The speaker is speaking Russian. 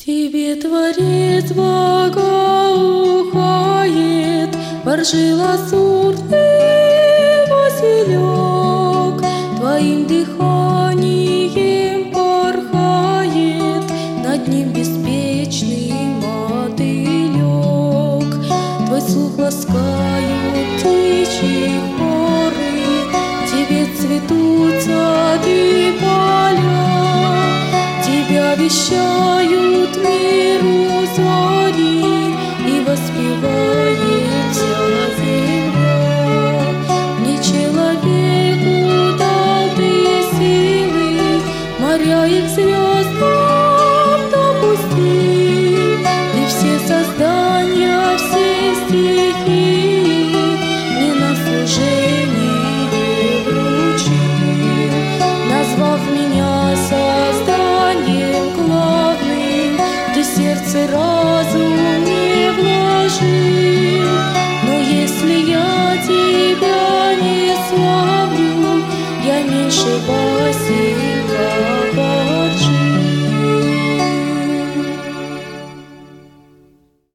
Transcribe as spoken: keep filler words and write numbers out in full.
Тебе Творец благоухает, воржи лазурный василек, твоим дыханием порхает над ним беспечный мотылек. Твой слух ласкают птичьи хоры, тебе цветут сады поля, тебя вещают миру зори, и воспевает вся земля. Не человеку дал ты силы, моря и к звездам допустил, ты все создания, все стихии мне на служение вручил, назвав меня созданием главным. Ты сердце, разум